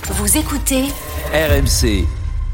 Vous écoutez RMC.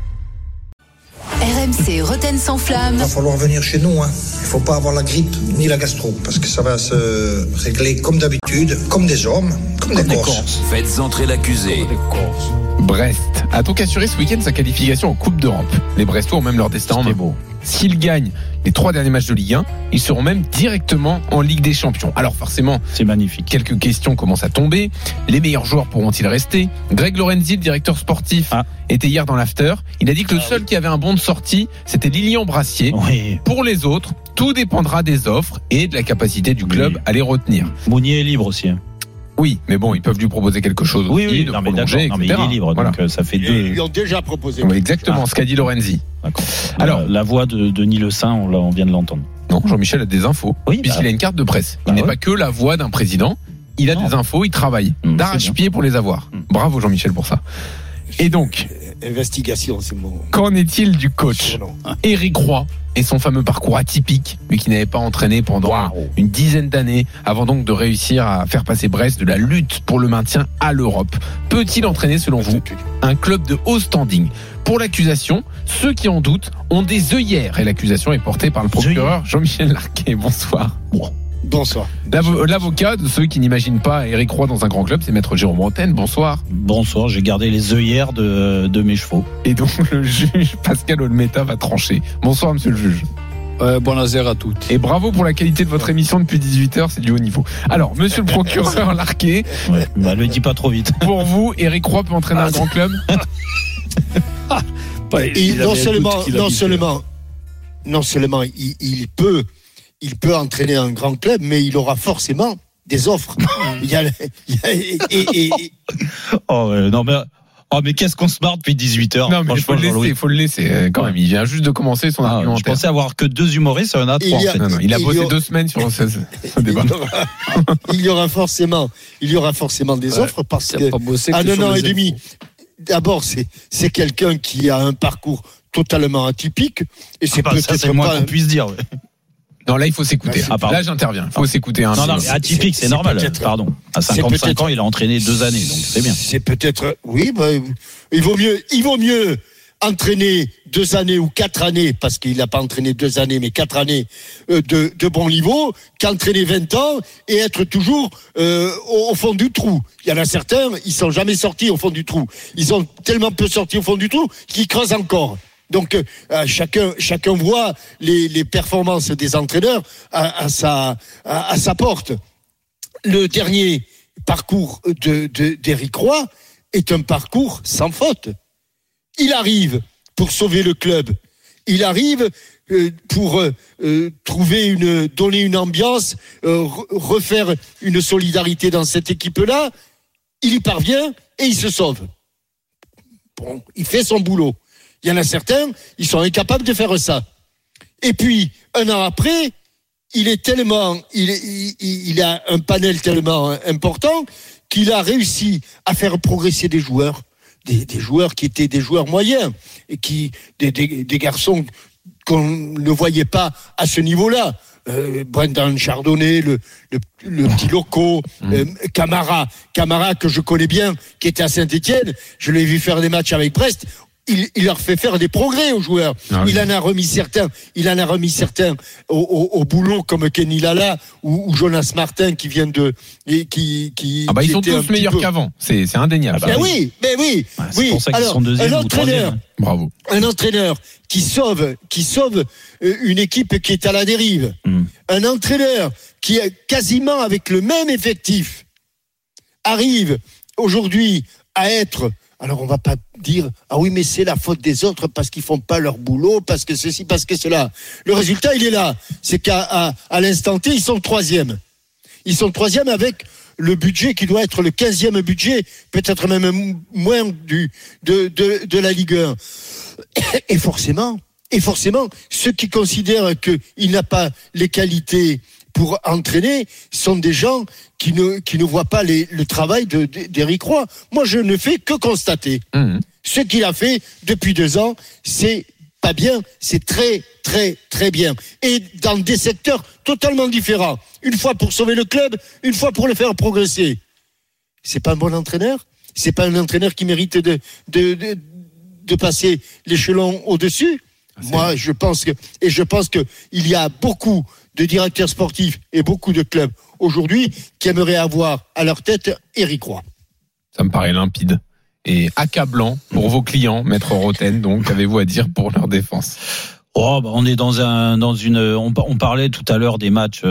RMC Roten sans flamme. Il va falloir venir chez nous. Il ne faut pas avoir la grippe ni la gastro, parce que ça va se régler comme d'habitude, comme des hommes, comme des Corses. Faites entrer l'accusé. Brest a donc assuré ce week-end sa qualification en Coupe d'Europe. Les Brestois ont même leur destin en main. S'ils gagnent les 3 derniers matchs de Ligue 1, ils seront même directement en Ligue des Champions. Alors forcément, c'est magnifique. Quelques questions commencent à tomber. Les meilleurs joueurs pourront-ils rester ? Greg Lorenzi, le directeur sportif, était hier dans l'after. Il a dit que le seul qui avait un bon de sortie, c'était Lilian Brassier. Oui. Pour les autres, tout dépendra des offres et de la capacité du club à les retenir. Mounier est libre aussi. Oui, mais bon, ils peuvent lui proposer quelque chose aussi, de prolonger, etc. Mais il est libre, voilà. Donc ça fait deux. Ils lui ont déjà proposé. Oui, exactement, ce qu'a dit Lorenzi. D'accord. Alors, la voix de Denis Le Saint, on vient de l'entendre. Non, Jean-Michel a des infos, puisqu'il a une carte de presse. Il n'est pas que la voix d'un président, il a des infos, il travaille d'arrache-pied pour les avoir. Bravo Jean-Michel pour ça. Et donc, investigation, c'est bon. Qu'en est-il du coach Éric Roy et son fameux parcours atypique, lui qui n'avait pas entraîné pendant une dizaine d'années, avant donc de réussir à faire passer Brest de la lutte pour le maintien à l'Europe. Peut-il entraîner, selon vous, un club de haut standing ? Pour l'accusation, ceux qui en doutent ont des œillères, et l'accusation est portée par le procureur Jean-Michel Larquet. Bonsoir. Bonsoir. L'avocat de ceux qui n'imaginent pas Éric Roy dans un grand club, c'est maître Jérôme Roten. Bonsoir. Bonsoir, j'ai gardé les œillères de mes chevaux. Et donc le juge Pascal Olmeta va trancher. Bonsoir monsieur le juge. Bonjour à toutes. Et bravo pour la qualité de votre émission depuis 18h, c'est du haut niveau. Alors, monsieur le procureur Larquet, le dis pas trop vite. Pour vous, Éric Roy peut entraîner un grand club ? Non seulement il peut entraîner un grand club, mais il aura forcément des offres. Mais qu'est-ce qu'on se marre depuis 18h. Non, mais il faut le laisser quand même. Il vient juste de commencer son argumentaire. Je pensais avoir que 2 humoristes, ça en a 3 en fait. Il a bossé 2 semaines sur ce débat. Il y aura forcément des offres parce que à 9 ans et demi, d'abord c'est quelqu'un qui a un parcours totalement atypique et c'est peut-être c'est moins qu'on puisse dire. Ouais. Non, là, il faut s'écouter. Là, j'interviens. Il faut s'écouter un peu. Non, atypique, c'est normal. Pardon. À 55 ans, il a entraîné 2 années, donc c'est bien. C'est peut-être, il vaut mieux entraîner 2 années ou 4 années, parce qu'il n'a pas entraîné 2 années, mais 4 années de bon niveau, qu'entraîner 20 ans et être toujours au fond du trou. Il y en a certains, ils sont jamais sortis au fond du trou. Ils ont tellement peu sorti au fond du trou qu'ils creusent encore. Donc chacun voit les performances des entraîneurs à sa porte. Le dernier parcours d'Éric Roy est un parcours sans faute. Il arrive pour sauver le club. Il arrive pour donner une ambiance, refaire une solidarité dans cette équipe-là. Il y parvient et il se sauve. Bon, il fait son boulot. Il y en a certains, ils sont incapables de faire ça. Et puis, 1 an après, il a un panel tellement important qu'il a réussi à faire progresser des joueurs, des joueurs qui étaient des joueurs moyens et des garçons qu'on ne voyait pas à ce niveau-là. Brendan Chardonnay, le petit Loco, Camara que je connais bien, qui était à Saint-Étienne. Je l'ai vu faire des matchs avec Brest. Il leur fait faire des progrès aux joueurs. Il en a remis certains au boulot, comme Kenny Lala ou Jonas Martin qui viennent ils sont tous meilleurs qu'avant. C'est indéniable. Mais oui. C'est pour ça qu'ils sont deuxième ou troisième. Bravo. Un entraîneur qui sauve une équipe qui est à la dérive. Un entraîneur qui est quasiment avec le même effectif arrive aujourd'hui à être. Alors on va pas dire mais c'est la faute des autres parce qu'ils font pas leur boulot, parce que ceci, parce que cela. Le résultat il est là, c'est qu'à l'instant T ils sont 3e. Ils sont 3e avec le budget qui doit être le 15e budget, peut-être même moins de la Ligue 1. Et forcément, ceux qui considèrent qu'il n'a pas les qualités pour entraîner sont des gens qui ne voient pas le travail d'Éric Roy. Moi, je ne fais que constater. Ce qu'il a fait depuis 2 ans, c'est pas bien, c'est très, très, très bien. Et dans des secteurs totalement différents. Une fois pour sauver le club, une fois pour le faire progresser. C'est pas un bon entraîneur ? c'est pas un entraîneur qui mérite de passer l'échelon au-dessus. Moi, je pense que il y a beaucoup de directeurs sportifs et beaucoup de clubs aujourd'hui qui aimeraient avoir à leur tête Éric Roy. Ça me paraît limpide et accablant pour vos clients, Maître Roten. Donc, qu'avez-vous à dire pour leur défense? On est on parlait tout à l'heure des matchs,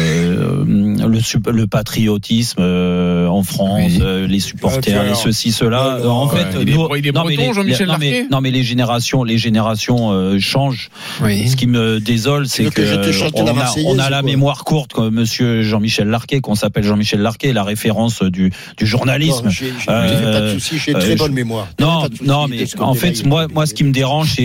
le patriotisme en France, oui. Les supporters, les ceci, cela. En fait, il est breton, Jean-Michel Larquet. Non, mais les générations changent. Oui. Ce qui me désole, c'est que on a la mémoire courte, comme Monsieur Jean-Michel Larquet, qu'on s'appelle Jean-Michel Larquet, la référence du journalisme. Non, j'ai pas de souci, j'ai très bonne mémoire. Non, mais en fait, moi, ce qui me dérange,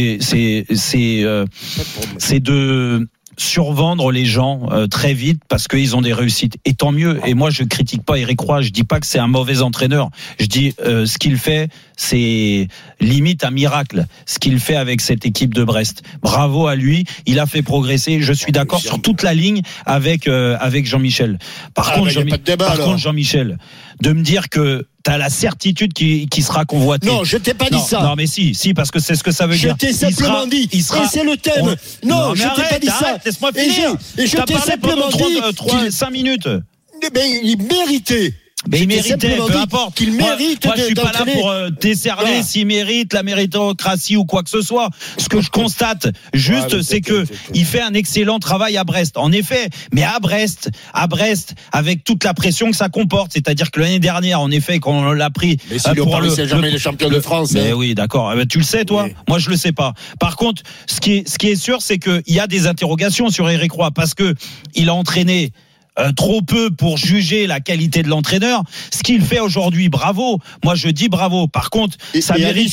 c'est de survendre les gens très vite parce qu'ils ont des réussites, et tant mieux. Et moi, je critique pas Éric Roy, je dis pas que c'est un mauvais entraîneur, je dis ce qu'il fait, c'est limite un miracle ce qu'il fait avec cette équipe de Brest. Bravo à lui, il a fait progresser. Je suis d'accord sur toute la ligne avec Jean-Michel. Par contre, Jean-Michel, de me dire que t'as la certitude qu'il sera convoité. Non, je t'ai pas dit ça. Non, mais si, parce que c'est ce que ça veut dire. Je t'ai simplement dit. Et c'est le thème. Non, je t'ai pas dit ça. Laisse-moi finir. Et je t'ai simplement dit 5 minutes. Mais il méritait. Mais il méritait, peu importe. Qu'il mérite moi, je suis pas là pour décerner s'il mérite la méritocratie ou quoi que ce soit. Ce que je constate, c'est que il fait un excellent travail à Brest. En effet, mais à Brest, avec toute la pression que ça comporte, c'est-à-dire que l'année dernière, en effet, quand on l'a pris. Mais si le Paris Saint-Germain est champion de France. Mais oui, d'accord. Tu le sais, toi. Oui. Moi, je le sais pas. Par contre, ce qui est sûr, c'est que il y a des interrogations sur Éric Roy parce que il a entraîné trop peu pour juger la qualité de l'entraîneur. Ce qu'il fait aujourd'hui, bravo. Moi, je dis bravo. Par contre, ça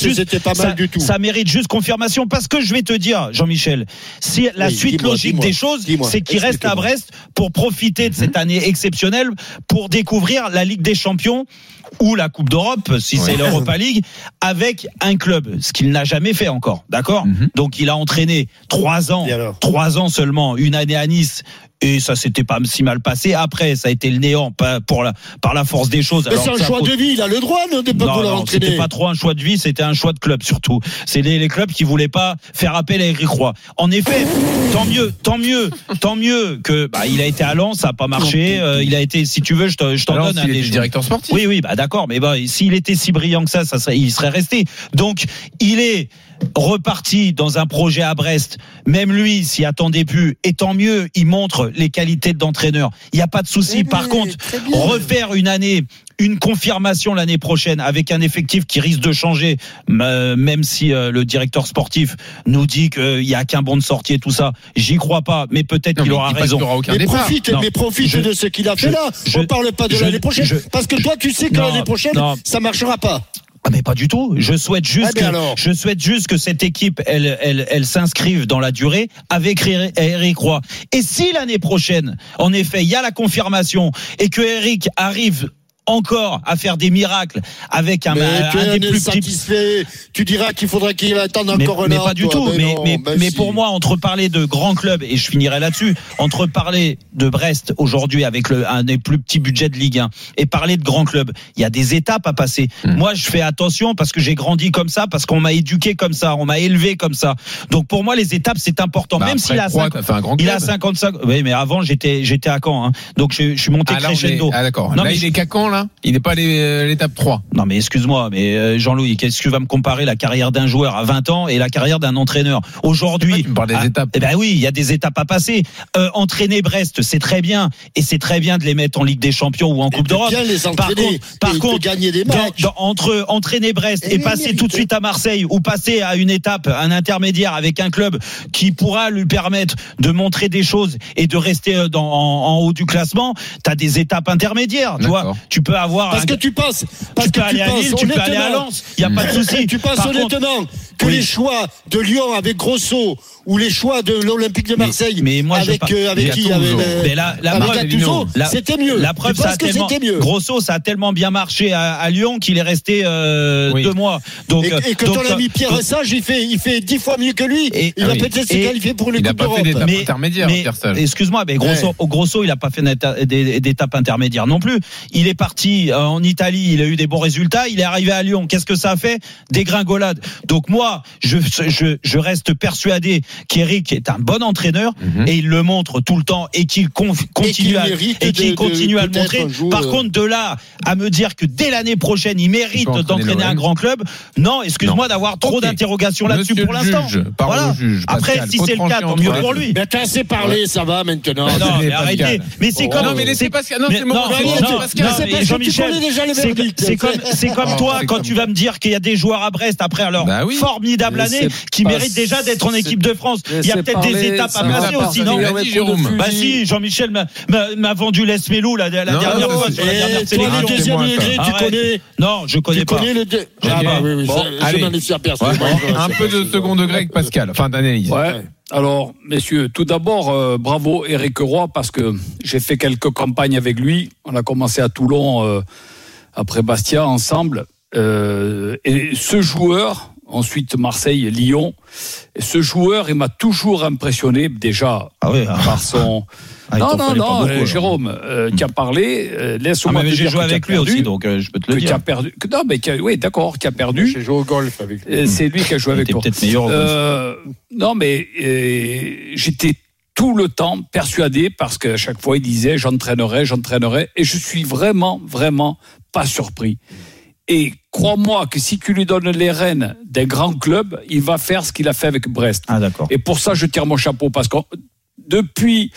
mérite juste confirmation, parce que je vais te dire, Jean-Michel, si la suite logique des choses, c'est qu'il reste à Brest pour profiter de cette année exceptionnelle, pour découvrir la Ligue des Champions ou la Coupe d'Europe, si c'est l'Europa League, avec un club, ce qu'il n'a jamais fait encore, d'accord ? Donc il a entraîné 3 ans seulement, une année à Nice, et ça s'était pas si mal passé. Après, ça a été le néant par la force des choses. Mais c'est un choix de vie, il a le droit de pas vouloir entraîner. C'était pas trop un choix de vie, c'était un choix de club surtout. C'est les clubs qui voulaient pas faire appel à Éric Roy. En effet, tant mieux que il a été à Lens, ça a pas marché. Il a été, si tu veux, je t'en donne un des directeur sportif. Oui, d'accord, mais s'il était si brillant que ça il serait resté. Donc, il est reparti dans un projet à Brest. Même lui s'y attendait plus, et tant mieux, il montre les qualités d'entraîneur. Il n'y a pas de souci. Par contre, refaire une confirmation l'année prochaine avec un effectif qui risque de changer, même si le directeur sportif nous dit qu'il n'y a qu'un bon de sortie et tout ça, j'y crois pas, mais peut-être qu'il aura raison. Mais profite de ce qu'il a fait là. On parle pas de l'année prochaine, parce que toi tu sais que l'année prochaine ça marchera pas. Ah, mais pas du tout. Je souhaite juste que cette équipe, elle s'inscrive dans la durée avec Éric Roy. Et si l'année prochaine, en effet, il y a la confirmation et que Éric arrive encore à faire des miracles avec un des plus satisfait. Tu diras qu'il faudrait qu'il attende encore un an. Mais pas du tout. Mais pour moi, entre parler de grands clubs, et je finirai là-dessus, entre parler de Brest aujourd'hui avec un des plus petits budgets de Ligue 1 et parler de grands clubs, il y a des étapes à passer. Moi, je fais attention parce que j'ai grandi comme ça, parce qu'on m'a éduqué comme ça, on m'a élevé comme ça. Donc pour moi, les étapes, c'est important. Même s'il a 55. Oui, mais avant, j'étais à Caen. Donc je suis monté crescendo. D'accord. Là, il est qu'à Caen, là. Il n'est pas à l'étape 3. Non, mais excuse-moi, mais Jean-Louis, qu'est-ce que tu vas me comparer la carrière d'un joueur à 20 ans et la carrière d'un entraîneur aujourd'hui? Tu me parles des étapes. Eh ben oui, il y a des étapes à passer. Entraîner Brest, c'est très bien, et c'est très bien de les mettre en Ligue des Champions ou en Coupe d'Europe. Par contre, gagner des matchs. Entre entraîner Brest et passer tout de suite à Marseille, ou passer à une étape, un intermédiaire avec un club qui pourra lui permettre de montrer des choses et de rester en haut du classement, t'as des étapes intermédiaires. Tu vois, tu peux avoir tu peux aller à Lille, tu peux aller à Lens, il y a pas de souci. Tu penses honnêtement que les choix de Lyon avec Grosso ou les choix de l'Olympique de Marseille mais moi, avec qui avec Gattuso, c'était mieux. La preuve, ça a tellement Grosso, ça a tellement bien marché à Lyon qu'il est resté 2 mois. Donc, et que ton ami Pierre Sage, il fait 10 fois mieux que lui. Il va peut-être se qualifier pour le Coupe d'Europe. Il n'a pas fait d'étape intermédiaire, Pierre Sage. Excuse-moi, mais Grosso, il n'a pas fait d'étape intermédiaire non plus. Il est parti en Italie, il a eu des bons résultats, il est arrivé à Lyon. Qu'est-ce que ça a fait? Dégringolade. Donc moi, je reste persuadé qu'Eric est un bon entraîneur et il le montre tout le temps et qu'il continue à le montrer. Par contre, de là à me dire que dès l'année prochaine, il mérite d'entraîner un grand club, non, excuse-moi d'avoir trop d'interrogations là-dessus pour l'instant. Voilà. Après, si c'est le cas, tant mieux pour lui. Mais t'as assez parlé, ça va maintenant. Non, mais arrêtez. Mais c'est comme. Non, mais laissez Pascal. Non, c'est mon Jean-Michel, c'est comme toi quand tu vas me dire qu'il y a des joueurs à Brest après leur formidable année qui méritent déjà d'être en équipe de France. Il y a peut-être des étapes à passer aussi, non? Bah si, Jean-Michel m'a vendu l'Esmelou la dernière fois sur la dernière sélection. Le deuxième degré, tu connais? Non, je connais pas. Je m'en suis aperçu. Un peu de second degré avec Pascal, fin d'analyse. Ouais. Alors, messieurs, tout d'abord, bravo Éric Roy, parce que j'ai fait quelques campagnes avec lui. On a commencé à Toulon, après Bastia, ensemble. Et ce joueur, ensuite Marseille, Lyon, ce joueur, il m'a toujours impressionné, déjà, par son... Non, Jérôme, qui a parlé, laisse-moi te dire j'ai joué avec lui aussi, donc je peux te le dire. Qui a perdu. Non, mais qui a perdu. J'ai joué au golf avec lui. C'est lui qui a joué avec toi. Peut-être meilleur au golf. Non, mais j'étais tout le temps persuadé, parce qu'à chaque fois il disait j'entraînerai, et je suis vraiment pas surpris. Et crois-moi que si tu lui donnes les rênes d'un grand club, il va faire ce qu'il a fait avec Brest. Ah, d'accord. Et pour ça, je tire mon chapeau, parce que depuis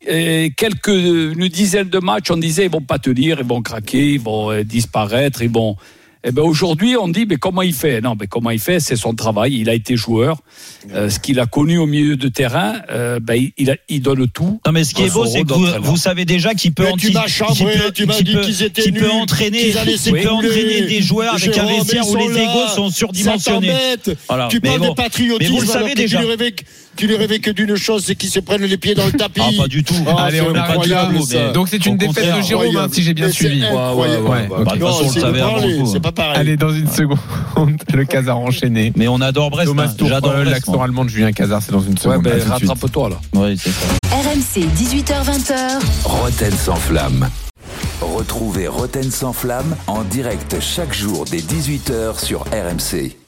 une dizaine de matchs, on disait ils vont pas tenir, ils vont craquer, ils vont disparaître, ils vont... Eh ben aujourd'hui, on dit mais comment il fait? Non, mais comment il fait? C'est son travail. Il a été joueur. Ce qu'il a connu au milieu de terrain, il donne tout. Non, mais ce qui est beau, c'est que vous savez déjà qu'il peut entraîner des joueurs avec un vestiaire où les égos sont surdimensionnés. Voilà. Tu parles de patriotisme. Mais vous le savez déjà. Tu lui rêvais que d'une chose, c'est qu'ils se prennent les pieds dans le tapis. Ah, pas du tout. Allez, on arrête là. Donc c'est une défaite de Jérôme, si j'ai bien suivi. De toute façon, on le savait avant tout. C'est pas pareil. Allez, dans une seconde, le Casar enchaîné. Mais on adore Brest. Thomas Tuchel, l'accent allemand de Julien Casar, c'est dans une seconde. Ouais, rattrape-toi là. Oui, c'est ça. RMC, 18h-20h. Roten sans flamme. Retrouvez Roten sans flamme en direct chaque jour dès 18h sur RMC.